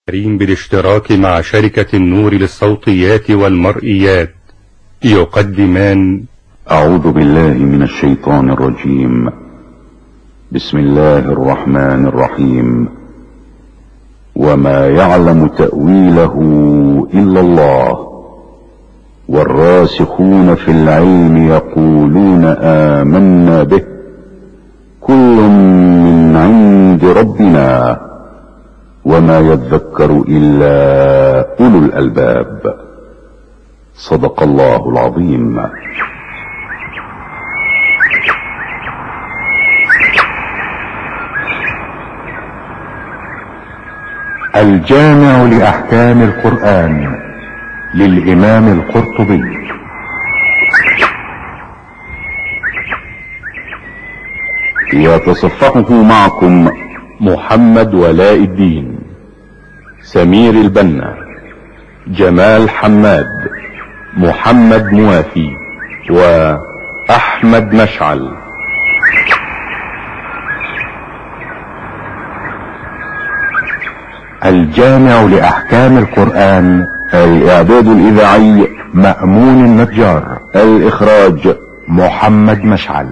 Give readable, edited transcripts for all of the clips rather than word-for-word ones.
بالاشتراك مع شركة النور للصوتيات والمرئيات يقدمان أعوذ بالله من الشيطان الرجيم. بسم الله الرحمن الرحيم. وما يعلم تأويله إلا الله والراسخون في العلم يقولون آمنا به كل من عند ربنا وما يذكر إلا أولو الألباب. صدق الله العظيم. الجامع لأحكام القرآن للإمام القرطبي. يتصفحه معكم محمد ولاء الدين، سمير البنا، جمال حماد، محمد موافي، وأحمد مشعل. الجامع لأحكام القرآن. الإعداد الإذاعي مأمون النجار. الإخراج محمد مشعل.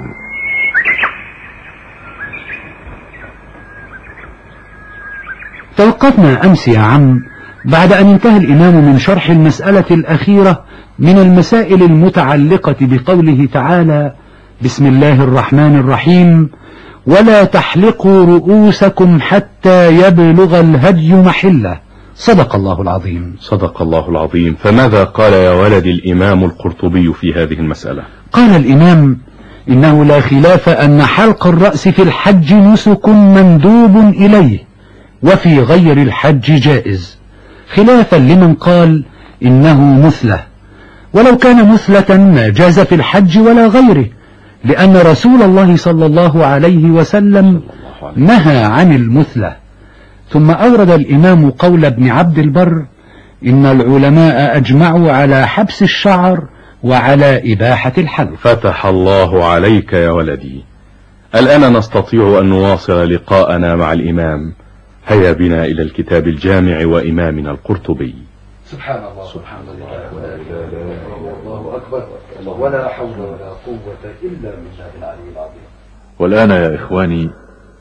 توقفنا أمس يا عم بعد أن انتهى الإمام من شرح المسألة الأخيرة من المسائل المتعلقة بقوله تعالى: بسم الله الرحمن الرحيم: ولا تحلقوا رؤوسكم حتى يبلغ الهدي محله. صدق الله العظيم. صدق الله العظيم. فماذا قال يا ولد الإمام القرطبي في هذه المسألة؟ قال الإمام: إنه لا خلاف أن حلق الرأس في الحج نسك مندوب إليه، وفي غير الحج جائز، خلافا لمن قال إنه مثلة، ولو كان مثلة ما جاز في الحج ولا غيره، لأن رسول الله صلى الله عليه وسلم نهى عن المثلة. ثم أورد الإمام قول ابن عبد البر: إن العلماء أجمعوا على حبس الشعر وعلى إباحة الحلق. فتح الله عليك يا ولدي. الآن نستطيع أن نواصل لقاءنا مع الإمام. هيا بنا إلى الكتاب الجامع وإمامنا القرطبي. سبحان الله سبحان الله ولا إله إلا الله، الله أكبر، ولا حول ولا قوة إلا بالله العلي العظيم. والآن يا إخواني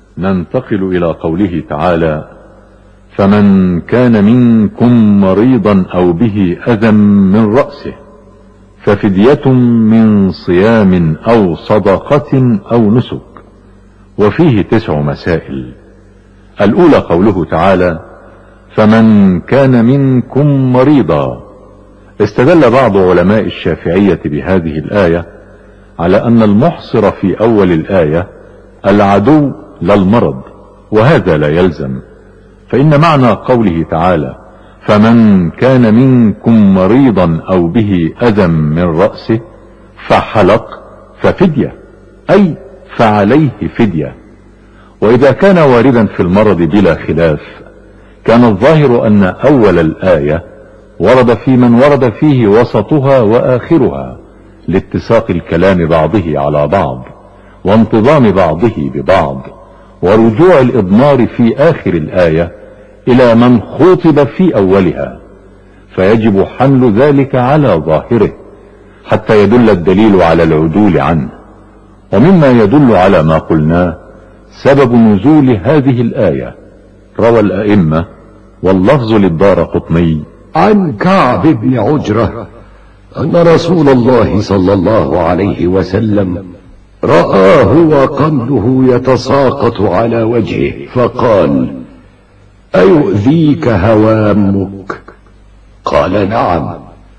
ننتقل إلى قوله تعالى: فمن كان منكم مريضا أو به أذى من رأسه ففدية من صيام أو صدقة أو نسك. وفيه 9 مسائل. الأولى قوله تعالى: فمن كان منكم مريضا. استدل بعض علماء الشافعية بهذه الآية على أن المحصر في أول الآية العدو لا المرض، وهذا لا يلزم، فإن معنى قوله تعالى: فمن كان منكم مريضا أو به أذى من رأسه فحلق ففدية، أي فعليه فدية. وإذا كان واردا في المرض بلا خلاف، كان الظاهر أن أول الآية ورد في من ورد فيه وسطها وآخرها، لاتساق الكلام بعضه على بعض وانتظام بعضه ببعض، ورجوع الإضمار في آخر الآية إلى من خوطب في أولها، فيجب حمل ذلك على ظاهره حتى يدل الدليل على العدول عنه. ومما يدل على ما قلناه سبب نزول هذه الآية. روى الأئمة واللفظ للدارقطني عن كعب بن عجرة أن رسول الله صلى الله عليه وسلم رآه وقمله يتساقط على وجهه فقال: أيؤذيك هوامك؟ قال: نعم.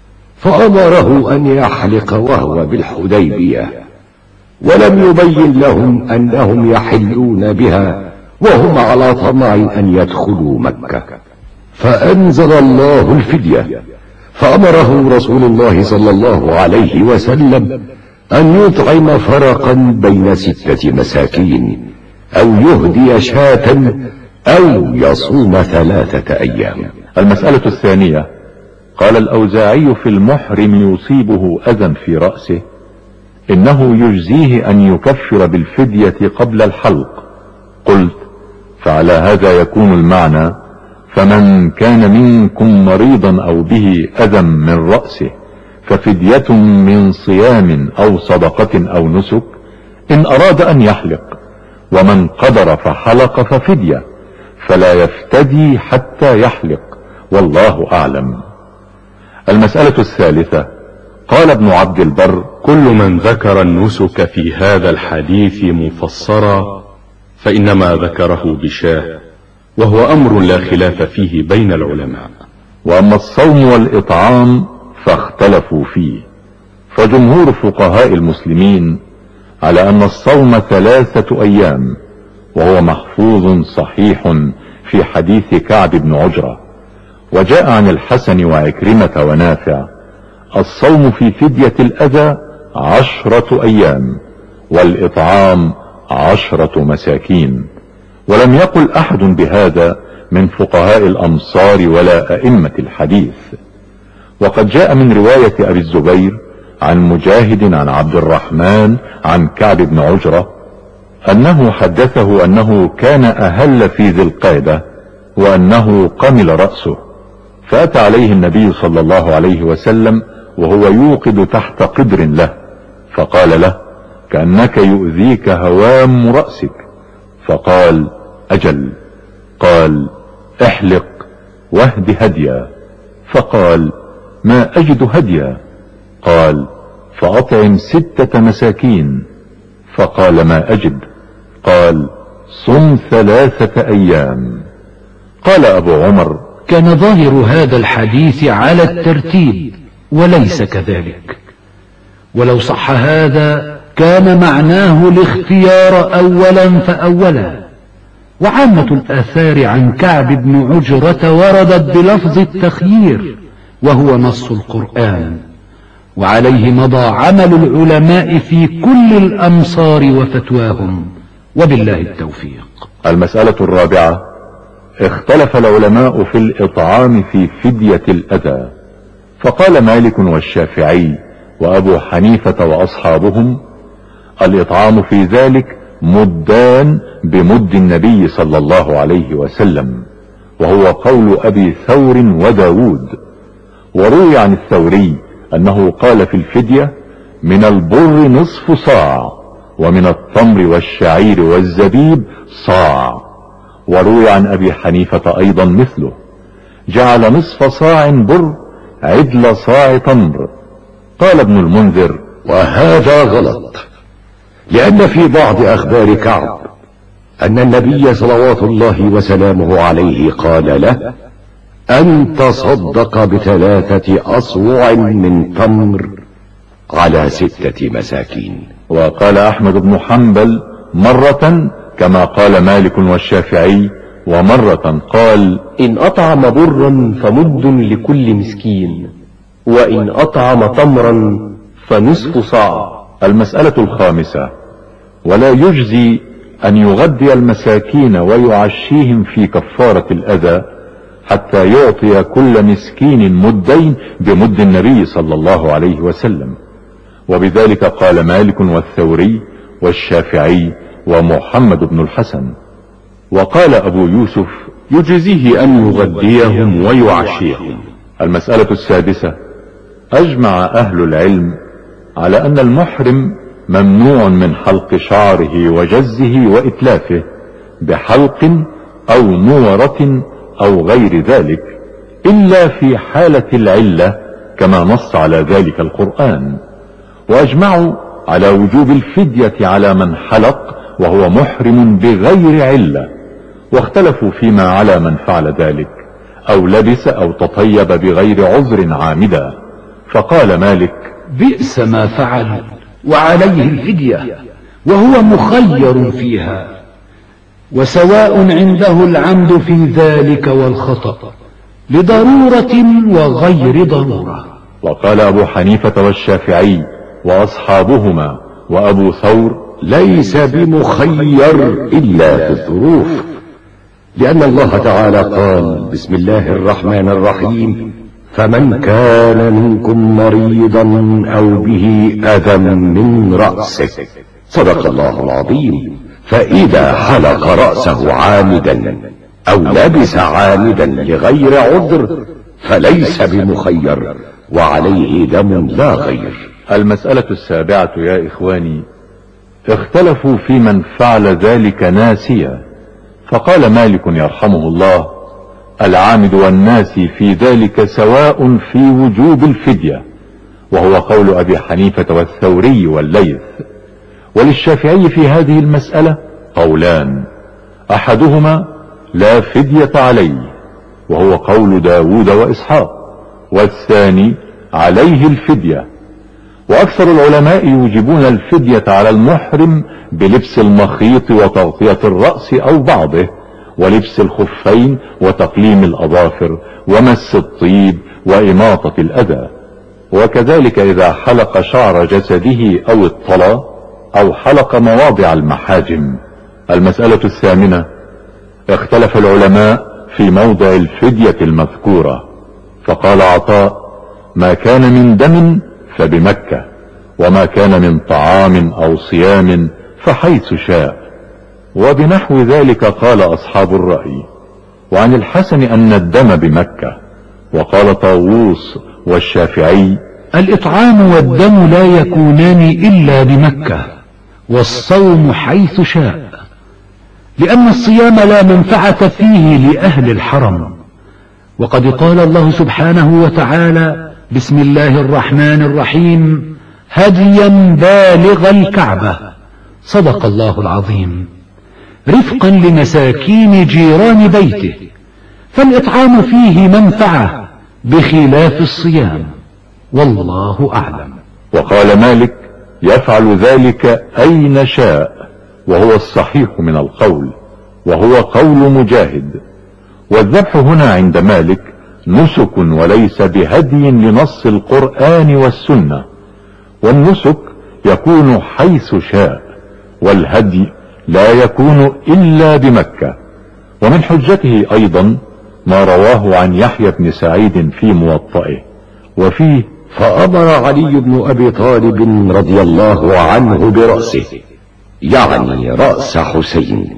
فأمره أن يحلق وهو بالحديبية، ولم يبين لهم أنهم يحلون بها وهم على طمع أن يدخلوا مكة، فأنزل الله الفدية، فأمره رسول الله صلى الله عليه وسلم أن يطعم فرقا بين 6 مساكين، أو يهدي شاة، أو يصوم 3 أيام. المسألة الثانية: قال الأوزاعي في المحرم يصيبه أذى في رأسه إنه يجزيه أن يكفر بالفدية قبل الحلق. قلت: فعلى هذا يكون المعنى فمن كان منكم مريضا او به اذى من رأسه ففدية من صيام او صدقة او نسك ان اراد ان يحلق، ومن قدر فحلق ففدية، فلا يفتدي حتى يحلق، والله اعلم. المسألة الثالثة، قال ابن عبد البر: كل من ذكر النسك في هذا الحديث مفسرا فإنما ذكره بشاه، وهو أمر لا خلاف فيه بين العلماء. واما الصوم والاطعام فاختلفوا فيه، فجمهور فقهاء المسلمين على ان الصوم 3 ايام، وهو محفوظ صحيح في حديث كعب بن عجرة. وجاء عن الحسن وعكرمة ونافع: الصوم في فدية الاذى 10 ايام، والاطعام 10 مساكين. ولم يقل احد بهذا من فقهاء الامصار ولا ائمة الحديث. وقد جاء من رواية ابي الزبير عن مجاهد عن عبد الرحمن عن كعب بن عجرة انه حدثه انه كان اهل في ذي القعدة وانه قمل رأسه، فاتى عليه النبي صلى الله عليه وسلم وهو يوقد تحت قدر له، فقال له: كأنك يؤذيك هوام رأسك. فقال: اجل. قال: احلق واهد هديا. فقال: ما اجد هديا. قال: فاطعم 6 مساكين. فقال: ما اجد. قال: صم 3 ايام. قال ابو عمر: كان ظاهر هذا الحديث على الترتيب وليس كذلك، ولو صح هذا كان معناه الاختيار اولا فاولا. وعامة الاثار عن كعب بن عجرة وردت بلفظ التخيير، وهو نص القرآن، وعليه مضى عمل العلماء في كل الامصار وفتواهم، وبالله التوفيق. المسألة الرابعة، اختلف العلماء في الاطعام في فدية الاذى، فقال مالك والشافعي وابو حنيفة واصحابهم: الاطعام في ذلك مدان بمد النبي صلى الله عليه وسلم، وهو قول ابي ثور وداود. وروي عن الثوري انه قال في الفدية: من البر نصف صاع، ومن التمر والشعير والزبيب صاع. وروي عن ابي حنيفة ايضا مثله، جعل نصف صاع بر عدل صاع تمر. قال ابن المنذر: وهذا غلط، لأن في بعض أخبار كعب أن النبي صلوات الله وسلامه عليه قال له: أن تصدق ب3 أصوع من تمر على 6 مساكين. وقال احمد بن حنبل مرة كما قال مالك والشافعي، ومرة قال: إن أطعم برا فمد لكل مسكين، وإن أطعم تمرا فنصف صاع. المسألة الخامسة، ولا يجزي ان يغذي المساكين ويعشيهم في كفارة الاذى حتى يعطي كل مسكين مدين بمد النبي صلى الله عليه وسلم. وبذلك قال مالك والثوري والشافعي ومحمد بن الحسن. وقال ابو يوسف: يجزيه ان يغذيهم ويعشيهم. المسألة السادسة، اجمع اهل العلم على ان المحرم ممنوع من حلق شعره وجزه واتلافه بحلق او نورة او غير ذلك، الا في حالة العلة كما نص على ذلك القرآن. واجمعوا على وجوب الفدية على من حلق وهو محرم بغير علة، واختلفوا فيما على من فعل ذلك او لبس او تطيب بغير عذر عامدا. فقال مالك: بئس ما فعل وعليه الفدية، وهو مخير فيها، وسواء عنده العمد في ذلك والخطأ لضرورة وغير ضرورة. وقال ابو حنيفة والشافعي واصحابهما وابو ثور: ليس بمخير إلا في الظروف، لأن الله تعالى قال: بسم الله الرحمن الرحيم: فمن كان منكم مريضا أو به أذى من رأسه. صدق الله العظيم. فإذا حلق رأسه عامدا او لبس عامدا لغير عذر فليس بمخير وعليه دم لا غير. المسألة السابعة يا إخواني، اختلفوا في من فعل ذلك ناسيا، فقال مالك يرحمه الله: العامد والناسي في ذلك سواء في وجوب الفدية، وهو قول أبي حنيفة والثوري والليث. وللشافعي في هذه المسألة قولان، أحدهما لا فدية عليه وهو قول داود وإسحاق، والثاني عليه الفدية. وأكثر العلماء يوجبون الفدية على المحرم بلبس المخيط وتغطية الرأس أو بعضه، ولبس الخفين وتقليم الأظافر ومس الطيب وإماطة الأذى، وكذلك إذا حلق شعر جسده أو اطلى أو حلق مواضع المحاجم. المسألة الثامنة، اختلف العلماء في موضع الفدية المذكورة، فقال عطاء: ما كان من دم فبمكة، وما كان من طعام أو صيام فحيث شاء. وبنحو ذلك قال أصحاب الرأي. وعن الحسن أن الدم بمكة، وقال طاووس والشافعي: الإطعام والدم لا يكونان إلا بمكة، والصوم حيث شاء، لأن الصيام لا منفعة فيه لأهل الحرم. وقد قال الله سبحانه وتعالى: بسم الله الرحمن الرحيم: هديا بالغ الكعبة. صدق الله العظيم. رفقا لمساكين جيران بيته، فالإطعام فيه منفعة بخلاف الصيام، والله أعلم. وقال مالك: يفعل ذلك أين شاء، وهو الصحيح من القول، وهو قول مجاهد. والذبح هنا عند مالك نسك وليس بهدي لنص القرآن والسنة، والنسك يكون حيث شاء، والهدي لا يكون إلا بمكة. ومن حجته أيضا ما رواه عن يحيى بن سعيد في موطئه، وفيه: فأمر علي بن أبي طالب رضي الله عنه برأسه، يعني رأس حسين،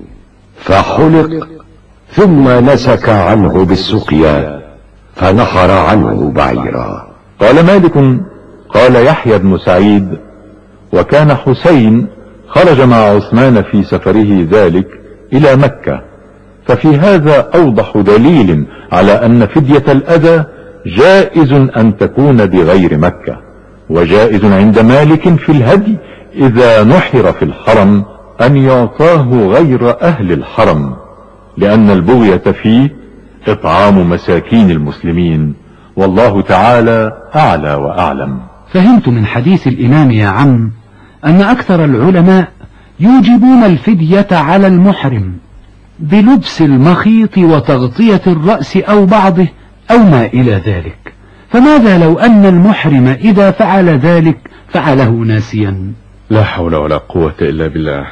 فحلق ثم نسك عنه بالسقيا فنحر عنه بعيرا. قال مالك: قال يحيى بن سعيد: وكان حسين خرج مع عثمان في سفره ذلك إلى مكة، ففي هذا أوضح دليل على أن فدية الأذى جائز أن تكون بغير مكة، وجائز عند مالك في الهدي إذا نحر في الحرم أن يعطاه غير أهل الحرم، لأن البغية فيه إطعام مساكين المسلمين، والله تعالى أعلى وأعلم. فهمت من حديث الإمام يا عم أن أكثر العلماء يوجبون الفدية على المحرم بلبس المخيط وتغطية الرأس أو بعضه أو ما إلى ذلك، فماذا لو أن المحرم إذا فعل ذلك فعله ناسيا؟ لا حول ولا قوة إلا بالله.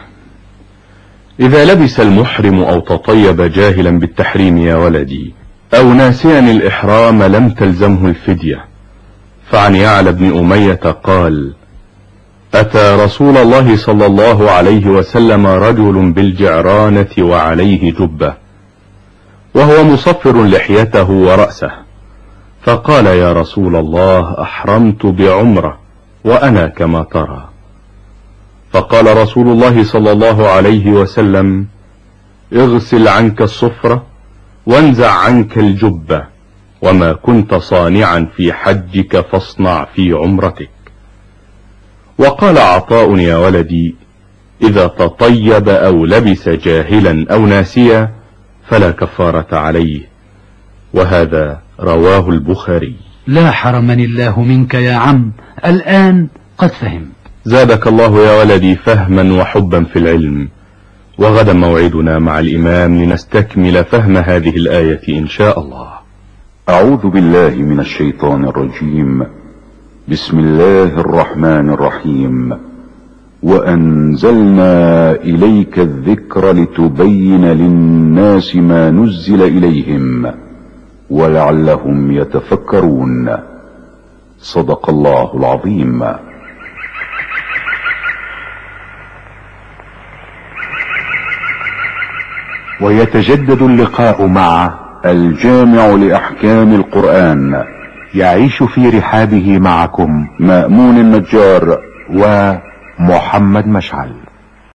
إذا لبس المحرم أو تطيب جاهلا بالتحريم يا ولدي أو ناسيا الإحرام لم تلزمه الفدية. فعن يعلى بن أمية قال: أتى رسول الله صلى الله عليه وسلم رجل بالجعرانة وعليه جبة، وهو مصفر لحيته ورأسه، فقال: يا رسول الله، أحرمت بعمرة وأنا كما ترى. فقال رسول الله صلى الله عليه وسلم: اغسل عنك الصفرة وانزع عنك الجبة، وما كنت صانعا في حجك فاصنع في عمرتك. وقال عطاء: يا ولدي، إذا تطيب أو لبس جاهلا أو ناسيا فلا كفارة عليه، وهذا رواه البخاري. لا حرمني الله منك يا عم، الآن قد فهم. زادك الله يا ولدي فهما وحبا في العلم. وغدا موعدنا مع الإمام لنستكمل فهم هذه الآية إن شاء الله. أعوذ بالله من الشيطان الرجيم. بسم الله الرحمن الرحيم. وأنزلنا إليك الذكر لتبين للناس ما نزل إليهم ولعلهم يتفكرون. صدق الله العظيم. ويتجدد اللقاء مع الجامع لأحكام القرآن. يعيش في رحابه معكم مأمون النجار ومحمد مشعل.